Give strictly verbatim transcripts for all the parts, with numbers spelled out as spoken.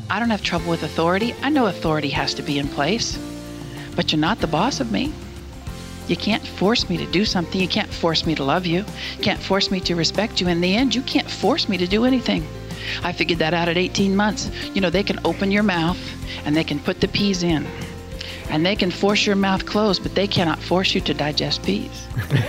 I don't have trouble with authority. I know authority has to be in place, but you're not the boss of me. You can't force me to do something. You can't force me to love you. You can't force me to respect you. In the end, you can't force me to do anything. I figured that out at eighteen months. You know, they can open your mouth and they can put the peas in. And they can force your mouth closed, but they cannot force you to digest peas.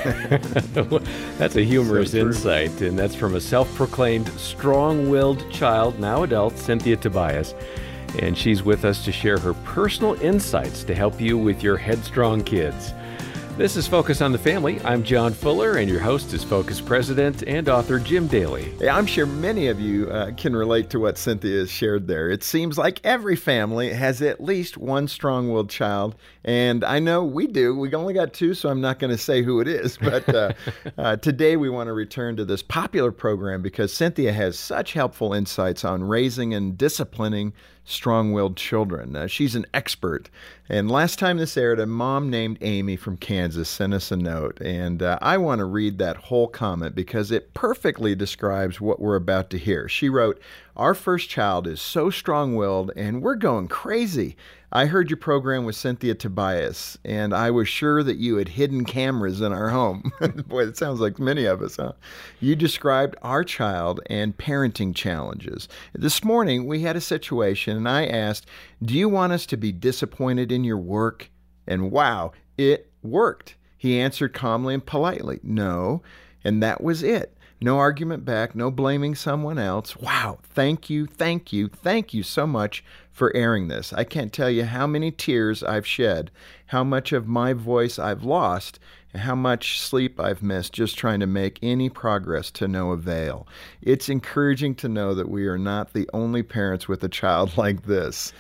That's a humorous so insight, and that's from a self-proclaimed strong-willed child, now adult, Cynthia Tobias. And she's with us to share her personal insights to help you with your headstrong kids. This is Focus on the Family. I'm John Fuller, and your host is Focus President and author Jim Daly. Yeah, I'm sure many of you uh, can relate to what Cynthia has shared there. It seems like every family has at least one strong-willed child, and I know we do. We only got two, so I'm not going to say who it is. But uh, uh, today we want to return to this popular program because Cynthia has such helpful insights on raising and disciplining strong-willed children. Uh, she's an expert. And last time this aired, a mom named Amy from Kansas sent us a note. And uh, I want to read that whole comment because it perfectly describes what we're about to hear. She wrote, "Our first child is so strong-willed and we're going crazy. I heard your program with Cynthia Tobias, and I was sure that you had hidden cameras in our home." Boy, it sounds like many of us, huh? You described our child and parenting challenges. This morning, we had a situation, and I asked, "Do you want us to be disappointed in your work?" And wow, it worked. He answered calmly and politely, "No," and that was it. No argument back, no blaming someone else. Wow, thank you, thank you, thank you so much for airing this. I can't tell you how many tears I've shed, how much of my voice I've lost, and how much sleep I've missed just trying to make any progress to no avail. It's encouraging to know that we are not the only parents with a child like this.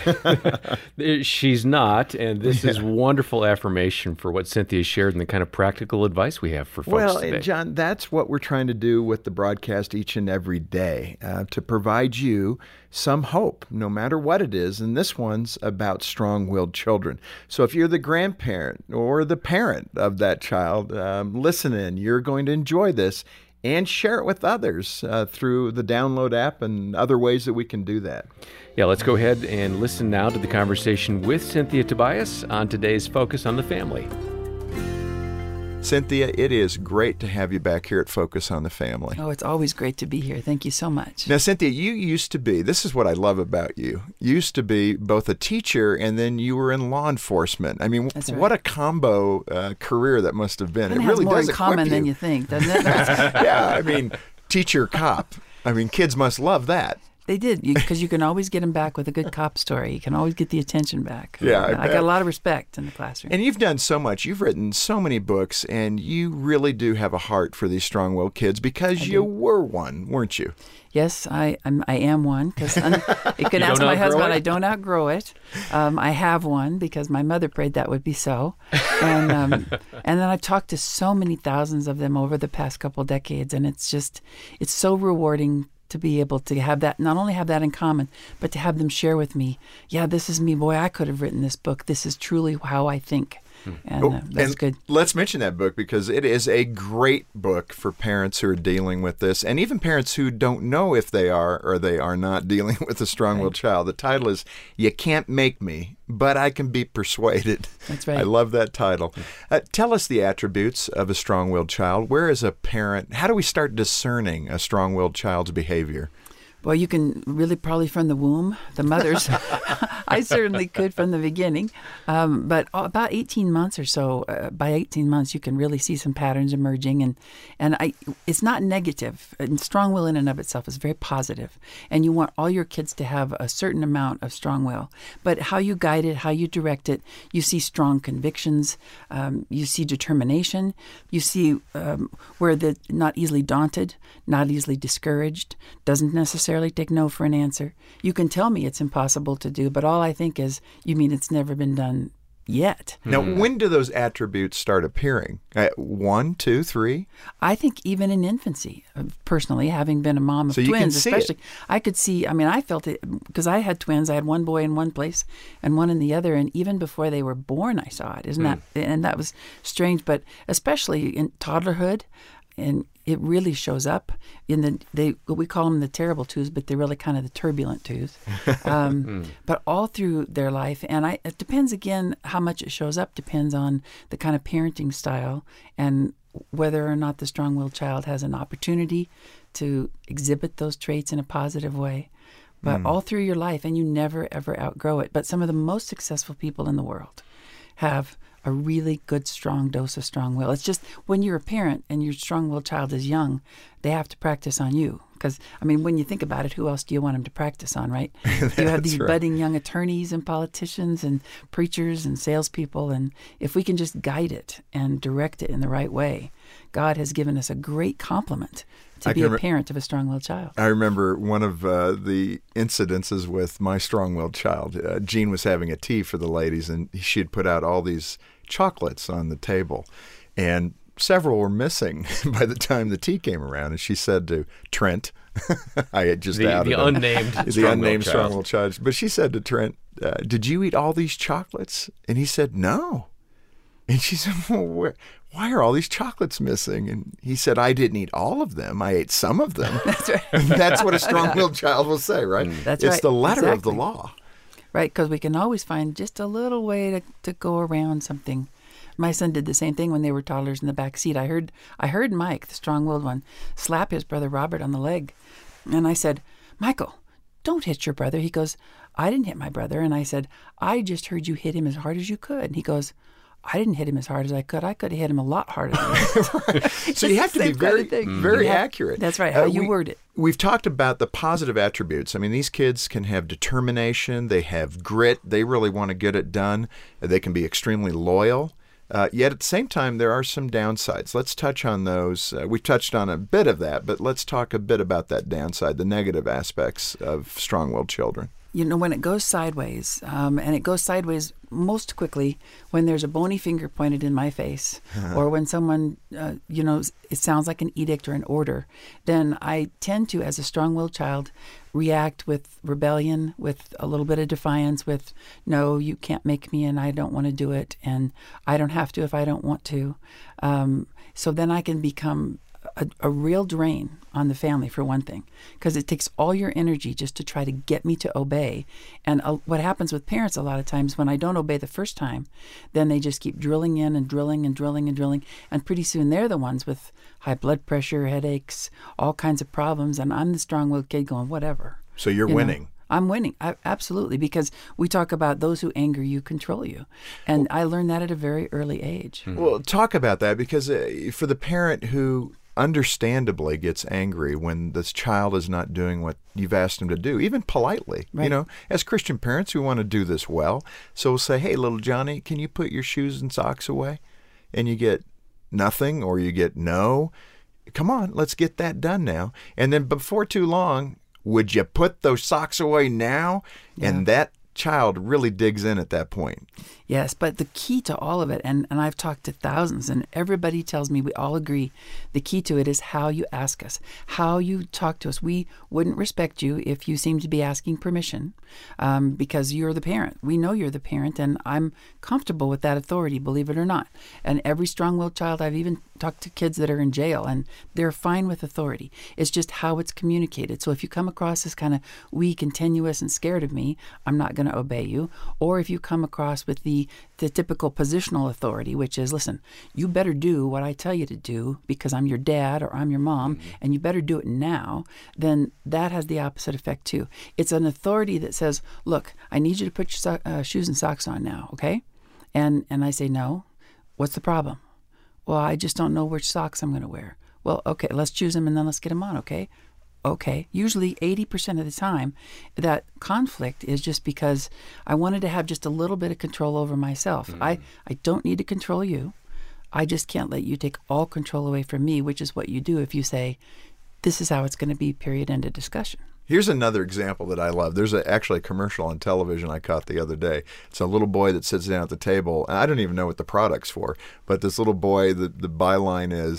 She's not, and this Yeah. is wonderful affirmation for what Cynthia shared and the kind of practical advice we have for folks Well, today. and John, that's what we're trying to do with the broadcast each and every day, uh, to provide you some hope, no matter what it is. And this one's about strong-willed children. So if you're the grandparent or the parent of that child, um, listen in. You're going to enjoy this and share it with others uh, through the Download app and other ways that we can do that. Yeah, let's go ahead and listen now to the conversation with Cynthia Tobias on today's Focus on the Family. Cynthia, it is great to have you back here at Focus on the Family. Oh, it's always great to be here. Thank you so much. Now, Cynthia, you used to be, this is what I love about you, you used to be both a teacher and then you were in law enforcement. I mean, That's what right. a combo uh, career that must have been. It, It has really more does in common equip than you. you think, doesn't it? Yeah, I mean, teacher, cop. I mean, kids must love that. They did, because you, you can always get them back with a good cop story. You can always get the attention back. Yeah, I I, bet. got a lot of respect in the classroom. And you've done so much. You've written so many books, and you really do have a heart for these strong-willed kids because I you do. were one, weren't you? Yes, I I'm, I am one, because you can You ask don't my outgrow husband. it? I don't outgrow it. Um, I have one because my mother prayed that would be so. And um, and then I've talked to so many thousands of them over the past couple decades, and it's just, it's so rewarding to be able to have that, not only have that in common, but to have them share with me, yeah, this is me, boy, I could have written this book. This is truly how I think. And uh, that's and good. Let's mention that book because it is a great book for parents who are dealing with this, and even parents who don't know if they are or they are not dealing with a strong-willed Right. child. The title is "You Can't Make Me, But I Can Be Persuaded." That's right. I love that title. Uh, tell us the attributes of a strong-willed child. Where is a parent? How do we start discerning a strong-willed child's behavior? Well, you can really probably from the womb, the mothers. I certainly could from the beginning. Um, but about eighteen months or so, uh, by eighteen months, you can really see some patterns emerging. And, and I, it's not negative. And strong will in and of itself is very positive. And you want all your kids to have a certain amount of strong will. But how you guide it, how you direct it, you see strong convictions, um, you see determination, you see um, where they're not easily daunted, not easily discouraged, doesn't necessarily take no for an answer. You can tell me it's impossible to do, but all I think is, you mean it's never been done yet? Now, when do those attributes start appearing? At one, two, three? I think even in infancy, uh, personally, having been a mom of So you can twins, see it. especially, I could see, I mean, I felt it because I had twins. I had one boy in one place and one in the other. And even before they were born, I saw it. Isn't that, and that was strange, but especially in toddlerhood, and it really shows up in the they we call them the terrible twos, but they're really kind of the turbulent twos. Um, mm. But all through their life, and I it depends again how much it shows up. Depends on the kind of parenting style and whether or not the strong-willed child has an opportunity to exhibit those traits in a positive way. But mm. all through your life, and you never ever outgrow it. But some of the most successful people in the world have a really good, strong dose of strong will. It's just when you're a parent and your strong-willed child is young, they have to practice on you. Because, I mean, when you think about it, who else do you want them to practice on, right? You have these right. budding young attorneys and politicians and preachers and salespeople. And if we can just guide it and direct it in the right way, God has given us a great compliment to I be a rem- parent of a strong-willed child. I remember one of uh, the incidences with my strong-willed child. Uh, Jean was having a tea for the ladies, and she had put out all these chocolates on the table, and several were missing by the time the tea came around. And she said to Trent, I had just the, outed the him, unnamed the strong unnamed strong-willed child. But she said to Trent, uh, "Did you eat all these chocolates?" And he said, "No." And she said, well, where, why are all these chocolates missing? And he said, I didn't eat all of them. I ate some of them. That's right. That's what a strong-willed child will say, right? That's it's right. the letter exactly. of the law. Right, because we can always find just a little way to, to go around something. My son did the same thing when they were toddlers in the back seat. I heard I heard Mike, the strong-willed one, slap his brother Robert on the leg. And I said, Michael, don't hit your brother. He goes, I didn't hit my brother. And I said, I just heard you hit him as hard as you could. And he goes, I didn't hit him as hard as I could. I could have hit him a lot harder than that. Right. So you have to be very, kind of very have, accurate. That's right, how uh, you we, word it. We've talked about the positive attributes. I mean, these kids can have determination. They have grit. They really want to get it done. They can be extremely loyal. Uh, yet at the same time, there are some downsides. Let's touch on those. Uh, we touched on a bit of that, but let's talk a bit about that downside, the negative aspects of strong-willed children. You know, when it goes sideways, um, and it goes sideways most quickly when there's a bony finger pointed in my face, uh-huh. or when someone, uh, you know, it sounds like an edict or an order, then I tend to, as a strong-willed child, react with rebellion, with a little bit of defiance, with, no, you can't make me and I don't want to do it, and I don't have to if I don't want to. Um, so then I can become A, a real drain on the family, for one thing, because it takes all your energy just to try to get me to obey. And uh, what happens with parents a lot of times, when I don't obey the first time, then they just keep drilling in and drilling and drilling and drilling, and pretty soon they're the ones with high blood pressure, headaches, all kinds of problems, and I'm the strong-willed kid going, whatever. So you're you winning. Know? I'm winning, I, absolutely, because we talk about those who anger you control you. And well, I learned that at a very early age. Well, talk about that, because uh, for the parent who understandably gets angry when this child is not doing what you've asked him to do, even politely. Right. You know, as Christian parents, we want to do this well. So we'll say, hey, little Johnny, can you put your shoes and socks away? And you get nothing, or you get no. Come on, let's get that done now. And then before too long, would you put those socks away now? Yeah. And that child really digs in at that point. Yes, but the key to all of it, and, and I've talked to thousands, and everybody tells me, we all agree, the key to it is how you ask us, how you talk to us. We wouldn't respect you if you seem to be asking permission, um, because you're the parent. We know you're the parent, and I'm comfortable with that authority, believe it or not. And every strong-willed child, I've even talked to kids that are in jail, and they're fine with authority. It's just how it's communicated. So if you come across as kind of weak and tenuous and scared of me, I'm not going to obey you. Or if you come across with the the typical positional authority, which is, listen, you better do what I tell you to do because I'm your dad or I'm your mom, mm-hmm. and you better do it now, then that has the opposite effect too. It's an authority that says, look, I need you to put your so- uh, shoes and socks on now, okay? And and I say, no. What's the problem? Well, I just don't know which socks I'm going to wear. Well, okay, let's choose them and then let's get them on, okay? Okay, usually eighty percent of the time, that conflict is just because I wanted to have just a little bit of control over myself. Mm. I, I don't need to control you. I just can't let you take all control away from me, which is what you do if you say, this is how it's going to be, period, end of discussion. Here's another example that I love. There's a, actually a commercial on television I caught the other day. It's a little boy that sits down at the table, and I don't even know what the product's for, but this little boy, the, the byline is,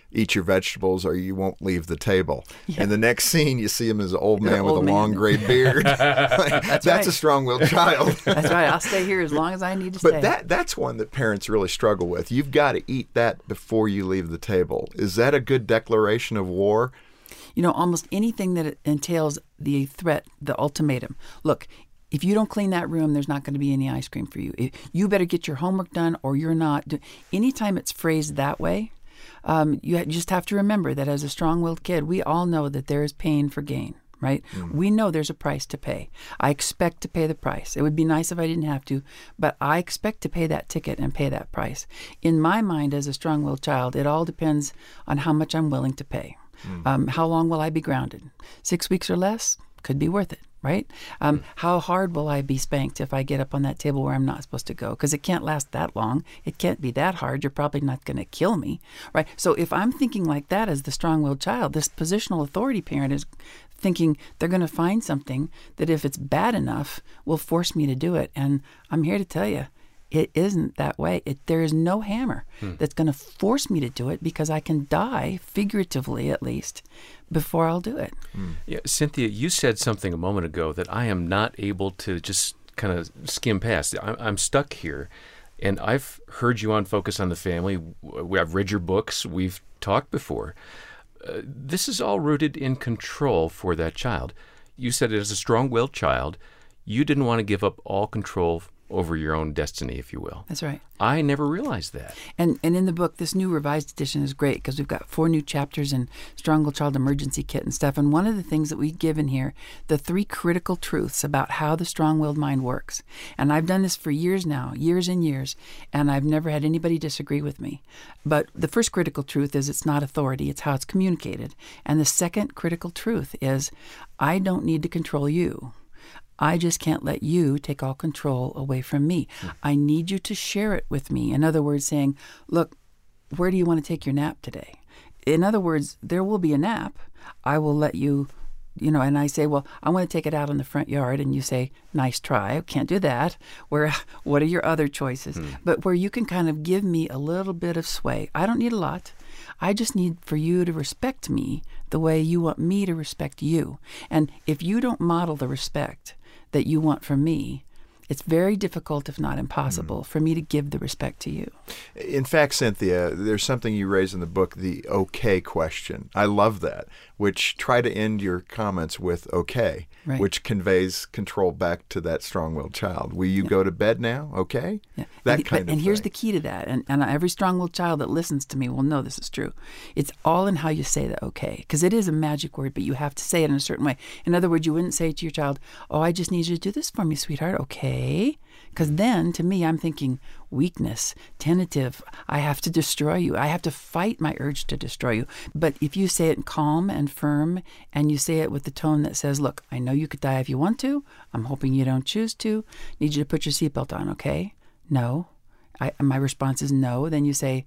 eat your vegetables or you won't leave the table. Yeah. And the next scene, you see him as an old man An with old a man. long gray beard. Like, that's right. a strong-willed child. That's right. I'll stay here as long as I need to But stay. that that's one that parents really struggle with. You've got to eat that before you leave the table. Is that a good declaration of war? You know, almost anything that entails the threat, the ultimatum. Look, if you don't clean that room, there's not going to be any ice cream for you. If you better get your homework done or you're not. Anytime it's phrased that way, um, you just have to remember that as a strong-willed kid, we all know that there is pain for gain, right? Mm. We know there's a price to pay. I expect to pay the price. It would be nice if I didn't have to, but I expect to pay that ticket and pay that price. In my mind, as a strong-willed child, it all depends on how much I'm willing to pay. Mm. Um, how long will I be grounded? Six weeks or less? Could be worth it, right? Um, mm. How hard will I be spanked if I get up on that table where I'm not supposed to go? Because it can't last that long. It can't be that hard. You're probably not going to kill me, right? So if I'm thinking like that as the strong-willed child, this positional authority parent is thinking they're going to find something that if it's bad enough will force me to do it. And I'm here to tell you, it isn't that way. It, there is no hammer hmm. that's going to force me to do it because I can die, figuratively at least, before I'll do it. Hmm. Yeah, Cynthia, you said something a moment ago that I am not able to just kind of skim past. I'm, I'm stuck here. And I've heard you on Focus on the Family. I've read your books. We've talked before. Uh, this is all rooted in control for that child. You said as a strong-willed child, you didn't want to give up all control over your own destiny, if you will. That's right. I never realized that. And and in the book, this new revised edition is great because we've got four new chapters in Strong-Willed Child Emergency Kit and stuff. And one of the things that we give in here, the three critical truths about how the strong-willed mind works. And I've done this for years now, years and years, and I've never had anybody disagree with me. But the first critical truth is it's not authority, it's how it's communicated. And the second critical truth is I don't need to control you. I just can't let you take all control away from me. Mm. I need you to share it with me. In other words, saying, look, where do you want to take your nap today? In other words, there will be a nap. I will let you, you know, and I say, well, I want to take it out in the front yard. And you say, nice try. I can't do that. Where, what are your other choices? Mm. But where you can kind of give me a little bit of sway. I don't need a lot. I just need for you to respect me the way you want me to respect you. And if you don't model the respect that you want from me, it's very difficult, if not impossible, mm. for me to give the respect to you. In fact, Cynthia, there's something you raise in the book, the okay question. I love that, which try to end your comments with okay, right. which conveys control back to that strong-willed child. Will you yeah. go to bed now? Okay? Yeah. That and, kind but, of And here's thing. the key to that, and, and every strong-willed child that listens to me will know this is true. It's all in how you say the okay, because it is a magic word, but you have to say it in a certain way. In other words, you wouldn't say to your child, oh, I just need you to do this for me, sweetheart, okay? Because then, to me, I'm thinking weakness, tentative. I have to destroy you. I have to fight my urge to destroy you. But if you say it calm and firm, and you say it with the tone that says, look, I know you could die if you want to. I'm hoping you don't choose to. Need you to put your seatbelt on, okay? No. I, my response is no. Then you say,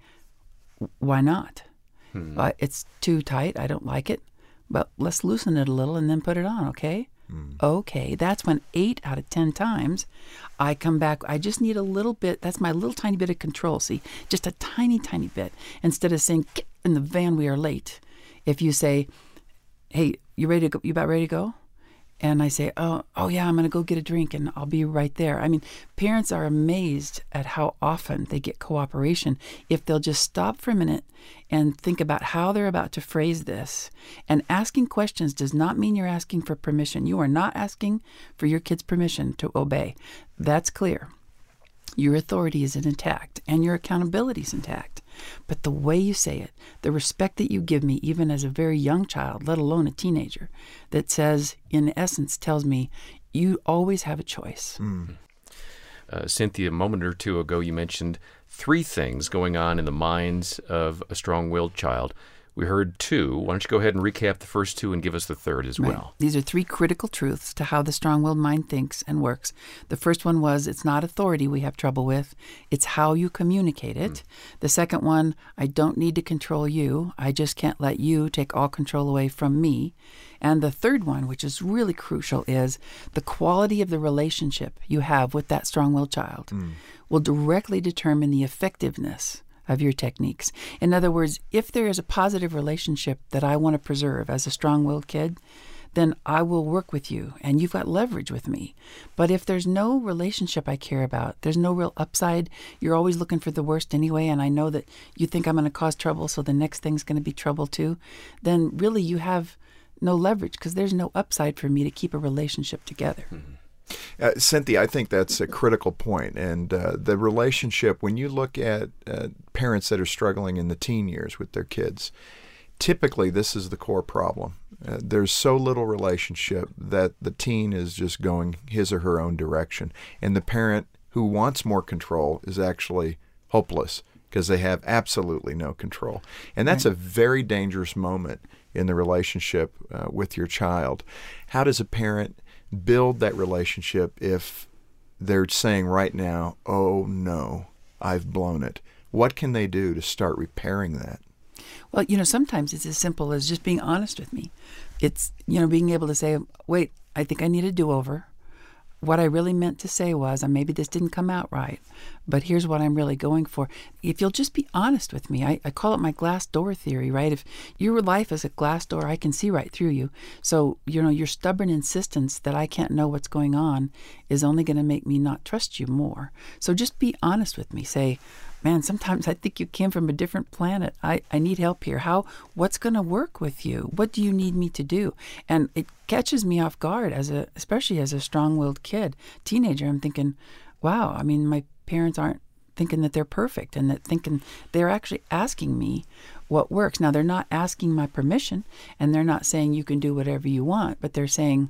why not? Hmm. Uh, it's too tight. I don't like it. But let's loosen it a little and then put it on, okay? Okay, that's when eight out of ten times I come back. I just need a little bit. That's my little tiny bit of control. See, just a tiny, tiny bit. Instead of saying, get in the van, we are late. If you say, hey, you ready to go? You about ready to go? And I say, oh, oh yeah, I'm going to go get a drink and I'll be right there. I mean, parents are amazed at how often they get cooperation if they'll just stop for a minute and think about how they're about to phrase this. And asking questions does not mean you're asking for permission. You are not asking for your kid's permission to obey. That's clear. Your authority is intact and your accountability is intact. But the way you say it, the respect that you give me, even as a very young child, let alone a teenager, that says, in essence, tells me, you always have a choice. Mm. Uh, Cynthia, a moment or two ago, you mentioned three things going on in the minds of a strong-willed child. We heard two. Why don't you go ahead and recap the first two and give us the third as right. well? These are three critical truths to how the strong-willed mind thinks and works. The first one was it's not authority we have trouble with. It's how you communicate it. Mm. The second one, I don't need to control you. I just can't let you take all control away from me. And the third one, which is really crucial, is the quality of the relationship you have with that strong-willed child mm. will directly determine the effectiveness of your techniques. In other words, if there is a positive relationship that I want to preserve as a strong-willed kid, then I will work with you and you've got leverage with me. But if there's no relationship I care about, there's no real upside, you're always looking for the worst anyway, and I know that you think I'm going to cause trouble, so the next thing's going to be trouble too, then really you have no leverage because there's no upside for me to keep a relationship together. Mm-hmm. Uh, Cynthia, I think that's a critical point. And uh, the relationship, when you look at uh, parents that are struggling in the teen years with their kids, typically this is the core problem. Uh, there's so little relationship that the teen is just going his or her own direction. And the parent who wants more control is actually hopeless because they have absolutely no control. And that's right. A very dangerous moment in the relationship uh, with your child. How does a parent build that relationship if they're saying right now, oh no, I've blown it? What can they do to start repairing that? Well, you know, sometimes it's as simple as just being honest with me. It's, you know, being able to say, wait, I think I need a do-over. What I really meant to say was, and maybe this didn't come out right, but here's what I'm really going for. If you'll just be honest with me, I, I call it my glass door theory, right? If your life is a glass door, I can see right through you. So, you know, your stubborn insistence that I can't know what's going on is only going to make me not trust you more. So just be honest with me. Say, man, sometimes I think you came from a different planet. I, I need help here. How, what's going to work with you? What do you need me to do? And it catches me off guard, as a, especially as a strong-willed kid, teenager. I'm thinking, wow, I mean, my parents aren't thinking that they're perfect and that thinking they're actually asking me what works. Now, they're not asking my permission and they're not saying you can do whatever you want, but they're saying,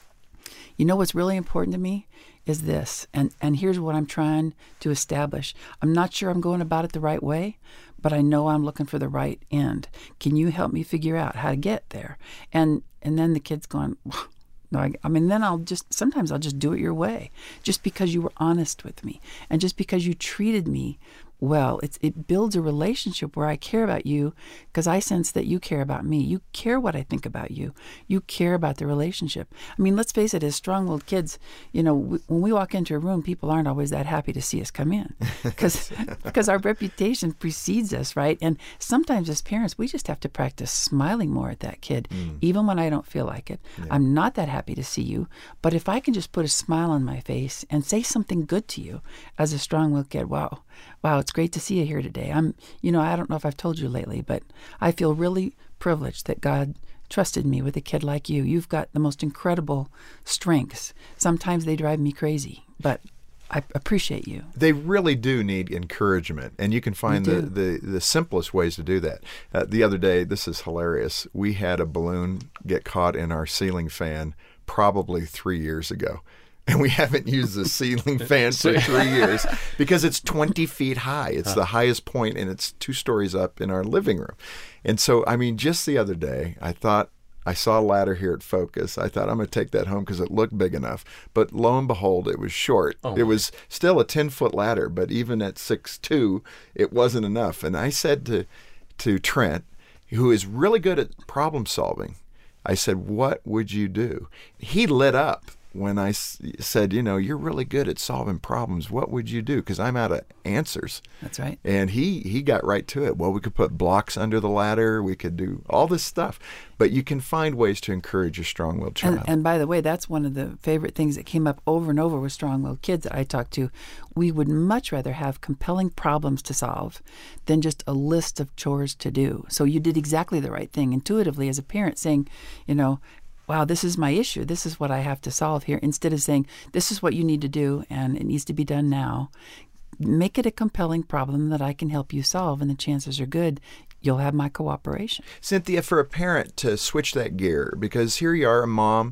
you know what's really important to me is this, and, and here's what I'm trying to establish. I'm not sure I'm going about it the right way, but I know I'm looking for the right end. Can you help me figure out how to get there? And and then the kid's going, no, I, I mean, then I'll just, sometimes I'll just do it your way, just because you were honest with me, and just because you treated me well. It's, it builds a relationship where I care about you because I sense that you care about me. You care what I think about you. You care about the relationship. I mean, let's face it, as strong-willed kids, you know, w- when we walk into a room, people aren't always that happy to see us come in because because our reputation precedes us, right? And sometimes as parents, we just have to practice smiling more at that kid, mm. even when I don't feel like it. Yeah. I'm not that happy to see you, but if I can just put a smile on my face and say something good to you as a strong-willed kid, wow, wow, it's great to see you here today. I'm, you know, I don't know if I've told you lately, but I feel really privileged that God trusted me with a kid like you. You've got the most incredible strengths. Sometimes they drive me crazy, but I appreciate you. They really do need encouragement, and you can find the, the, the simplest ways to do that. Uh, the other day, this is hilarious, we had a balloon get caught in our ceiling fan probably three years ago. And we haven't used the ceiling fan for three years because it's twenty feet high. It's the highest point, and it's two stories up in our living room. And so, I mean, just the other day, I thought, I saw a ladder here at Focus. I thought I'm going to take that home because it looked big enough. But lo and behold, it was short. Oh it was still a ten-foot ladder, but even at six foot two, it wasn't enough. And I said to, to Trent, who is really good at problem solving, I said, what would you do? He lit up when I s- said, you know, you're really good at solving problems. What would you do? Because I'm out of answers. That's right. And he, he got right to it. Well, we could put blocks under the ladder. We could do all this stuff. But you can find ways to encourage a strong-willed child. And, and by the way, that's one of the favorite things that came up over and over with strong-willed kids that I talked to. We would much rather have compelling problems to solve than just a list of chores to do. So you did exactly the right thing intuitively as a parent, saying, you know, wow, this is my issue. This is what I have to solve here. Instead of saying, this is what you need to do and it needs to be done now, make it a compelling problem that I can help you solve, and the chances are good you'll have my cooperation. Cynthia, for a parent to switch that gear, because here you are, a mom,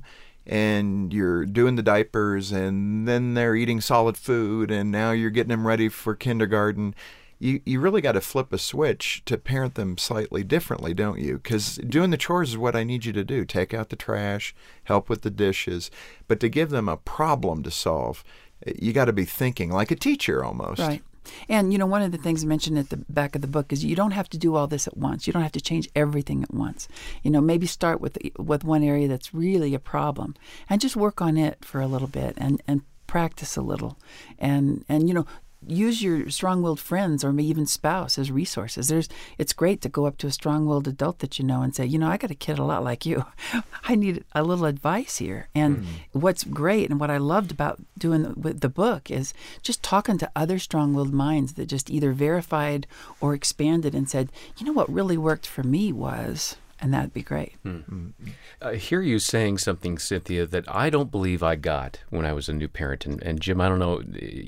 and you're doing the diapers, and then they're eating solid food, and now you're getting them ready for kindergarten. You you really got to flip a switch to parent them slightly differently, don't you? Because doing the chores is what I need you to do. Take out the trash, help with the dishes. But to give them a problem to solve, you got to be thinking like a teacher almost. Right. And, you know, one of the things mentioned at the back of the book is you don't have to do all this at once. You don't have to change everything at once. You know, maybe start with with one area that's really a problem and just work on it for a little bit and, and practice a little. And, and you know, use your strong-willed friends or maybe even spouse as resources. There's, it's great to go up to a strong-willed adult that you know and say, you know, I got a kid a lot like you. I need a little advice here. And mm. what's great and what I loved about doing the, with the book is just talking to other strong-willed minds that just either verified or expanded and said, you know, what really worked for me was... And that'd be great. Mm-hmm. I hear you saying something, Cynthia, that I don't believe I got when I was a new parent. And, and Jim, I don't know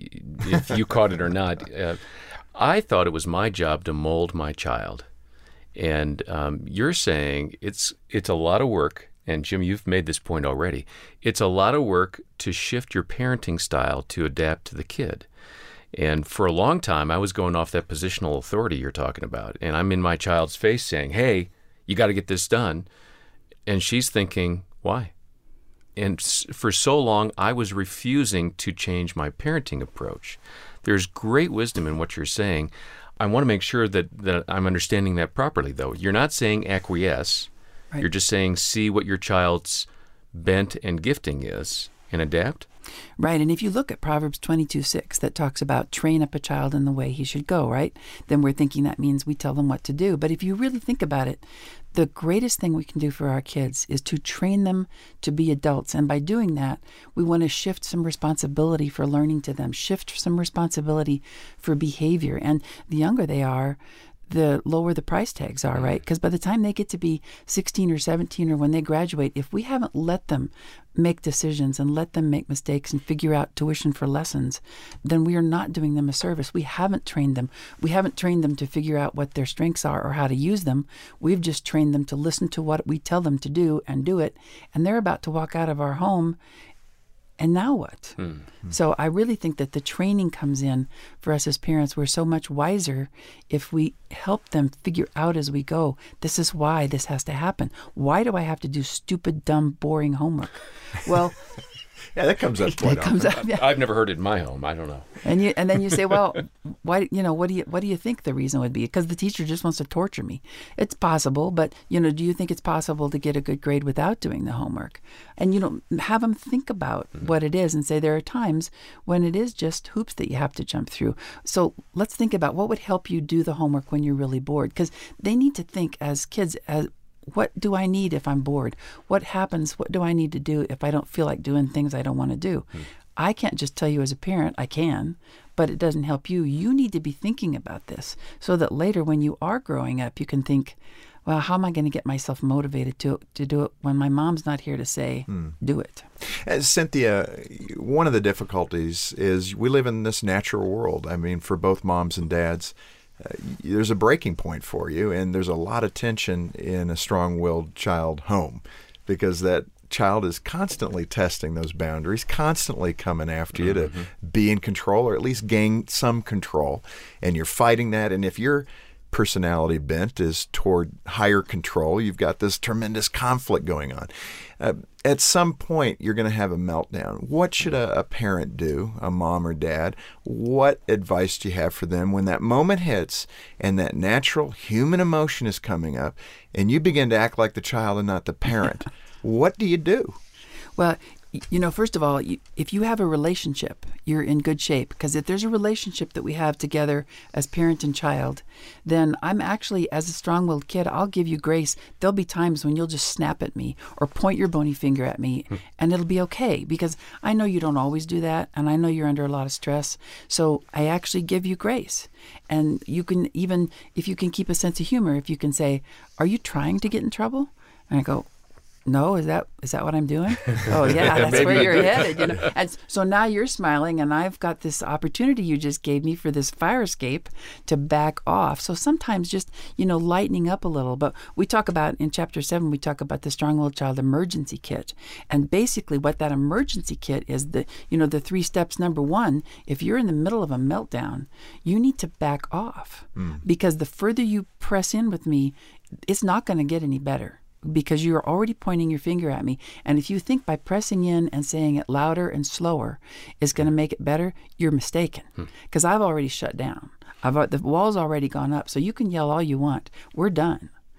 if you caught it or not. Uh, I thought it was my job to mold my child. And um, you're saying it's it's a lot of work. And Jim, you've made this point already. It's a lot of work to shift your parenting style to adapt to the kid. And for a long time, I was going off that positional authority you're talking about. And I'm in my child's face saying, hey, you got to get this done. And she's thinking, why? And for so long, I was refusing to change my parenting approach. There's great wisdom in what you're saying. I want to make sure that, that I'm understanding that properly, though. You're not saying acquiesce. Right. You're just saying see what your child's bent and gifting is and adapt. Right, and if you look at Proverbs twenty-two six, that talks about train up a child in the way he should go, right? Then we're thinking that means we tell them what to do. But if you really think about it, the greatest thing we can do for our kids is to train them to be adults. And by doing that, we want to shift some responsibility for learning to them, shift some responsibility for behavior. And the younger they are, the lower the price tags are, right? Because by the time they get to be sixteen or seventeen or when they graduate, if we haven't let them make decisions and let them make mistakes and figure out tuition for lessons, then we are not doing them a service. We haven't trained them. We haven't trained them to figure out what their strengths are or how to use them. We've just trained them to listen to what we tell them to do and do it. And they're about to walk out of our home. And now what? Mm-hmm. So I really think that the training comes in for us as parents. We're so much wiser if we help them figure out as we go, this is why this has to happen. Why do I have to do stupid, dumb, boring homework? Well... Yeah, that comes up quite it comes often. Up, yeah. I've never heard it in my home. I don't know. And you, and then you say, well, why? You know, what do you what do you think the reason would be? Because the teacher just wants to torture me. It's possible, but you know, do you think it's possible to get a good grade without doing the homework? And you know, have them think about mm-hmm. what it is and say there are times when it is just hoops that you have to jump through. So let's think about what would help you do the homework when you're really bored, because they need to think as kids as. What do I need if I'm bored? What happens? What do I need to do if I don't feel like doing things I don't want to do? Hmm. I can't just tell you as a parent, I can, but it doesn't help you. You need to be thinking about this so that later when you are growing up, you can think, well, how am I going to get myself motivated to to do it when my mom's not here to say, hmm. do it? As Cynthia, one of the difficulties is we live in this natural world. I mean, for both moms and dads, Uh, there's a breaking point for you, and there's a lot of tension in a strong-willed child home because that child is constantly testing those boundaries, constantly coming after you mm-hmm. to be in control or at least gain some control, and you're fighting that. And if your personality bent is toward higher control, you've got this tremendous conflict going on. Uh, at some point, you're going to have a meltdown. What should a, a parent do, a mom or dad? What advice do you have for them when that moment hits and that natural human emotion is coming up and you begin to act like the child and not the parent? What do you do? Well, you know, first of all, you, if you have a relationship, you're in good shape. Because if there's a relationship that we have together as parent and child, then I'm actually, as a strong-willed kid, I'll give you grace. There'll be times when you'll just snap at me or point your bony finger at me, hmm. and it'll be okay. Because I know you don't always do that, and I know you're under a lot of stress. So I actually give you grace. And you can even, if you can keep a sense of humor, if you can say, are you trying to get in trouble? And I go, no, is that is that what I'm doing? Oh, yeah, that's where you're headed. You know? And so now you're smiling, and I've got this opportunity you just gave me for this fire escape to back off. So sometimes just, you know, lightening up a little. But we talk about, in Chapter seven, we talk about the Strong-Willed Child Emergency Kit. And basically what that emergency kit is, the you know, the three steps. Number one, if you're in the middle of a meltdown, you need to back off. Mm. Because the further you press in with me, it's not going to get any better. Because you're already pointing your finger at me. And if you think by pressing in and saying it louder and slower is going to make it better, you're mistaken. Because hmm. I've already shut down. I've The wall's already gone up. So you can yell all you want. We're done.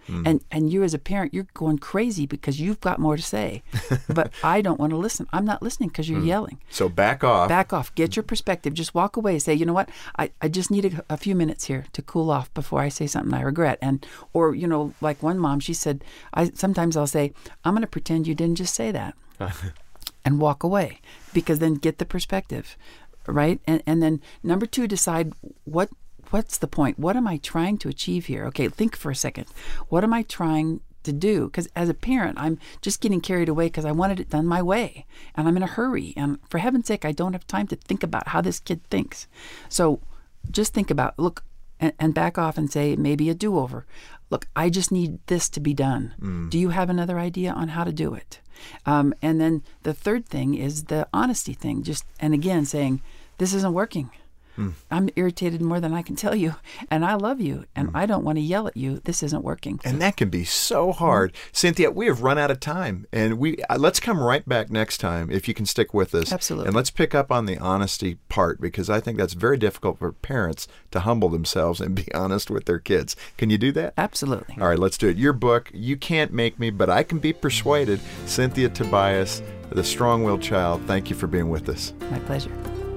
Mm. And and you as a parent, you're going crazy because you've got more to say. But I don't want to listen. I'm not listening because you're mm. yelling. So back off. Back off. Get your perspective. Just walk away. Say, you know what? I, I just need a, a few minutes here to cool off before I say something I regret. And or, you know, like one mom, she said, I sometimes I'll say, I'm going to pretend you didn't just say that. And walk away, because then get the perspective, right? And and then number two, decide what what's the point? What am I trying to achieve here? Okay, think for a second. What am I trying to do? Because as a parent, I'm just getting carried away because I wanted it done my way, and I'm in a hurry. And for heaven's sake, I don't have time to think about how this kid thinks. So just think about, look, and, and back off and say maybe a do-over. Look, I just need this to be done. Mm. Do you have another idea on how to do it? Um, and then the third thing is the honesty thing. Just and again saying, this isn't working. Mm. I'm irritated more than I can tell you, and I love you, and mm. I don't want to yell at you. This isn't working. And that can be so hard. Mm. Cynthia, we have run out of time, and we uh, let's come right back next time if you can stick with us. Absolutely. And let's pick up on the honesty part, because I think that's very difficult for parents to humble themselves and be honest with their kids. Can you do that? Absolutely. All right, let's do it. Your book, You Can't Make Me, But I Can Be Persuaded. Cynthia Tobias, The Strong-Willed Child. Thank you for being with us. My pleasure.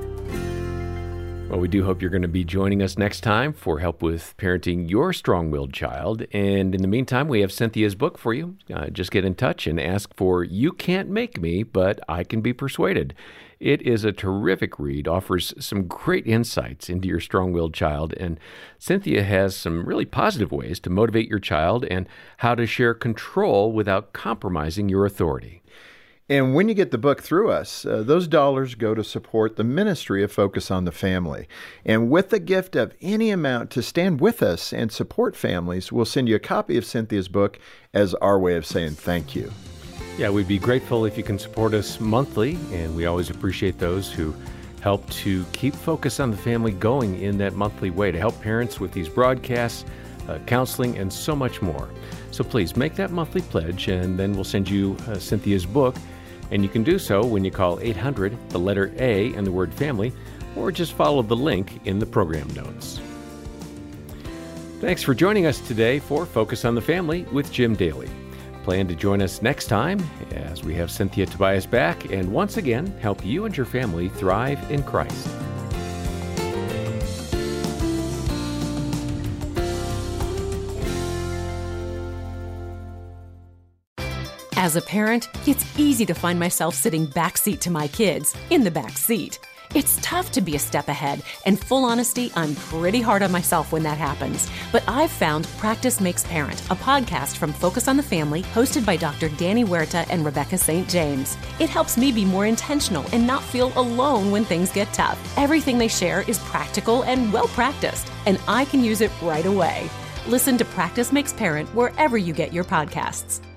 Well, we do hope you're going to be joining us next time for help with parenting your strong-willed child. And in the meantime, we have Cynthia's book for you. Uh, just get in touch and ask for You Can't Make Me, But I Can Be Persuaded. It is a terrific read, offers some great insights into your strong-willed child, and Cynthia has some really positive ways to motivate your child and how to share control without compromising your authority. And when you get the book through us, uh, those dollars go to support the ministry of Focus on the Family. And with the gift of any amount to stand with us and support families, we'll send you a copy of Cynthia's book as our way of saying thank you. Yeah, we'd be grateful if you can support us monthly, and we always appreciate those who help to keep Focus on the Family going in that monthly way to help parents with these broadcasts, uh, counseling, and so much more. So please make that monthly pledge, and then we'll send you uh, Cynthia's book. And you can do so when you call eight hundred, the letter A, and the word family, or just follow the link in the program notes. Thanks for joining us today for Focus on the Family with Jim Daly. Plan to join us next time as we have Cynthia Tobias back and once again help you and your family thrive in Christ. As a parent, it's easy to find myself sitting backseat to my kids, in the back seat. It's tough to be a step ahead, and full honesty, I'm pretty hard on myself when that happens. But I've found Practice Makes Parent, a podcast from Focus on the Family, hosted by Doctor Danny Huerta and Rebecca Saint James. It helps me be more intentional and not feel alone when things get tough. Everything they share is practical and well-practiced, and I can use it right away. Listen to Practice Makes Parent wherever you get your podcasts.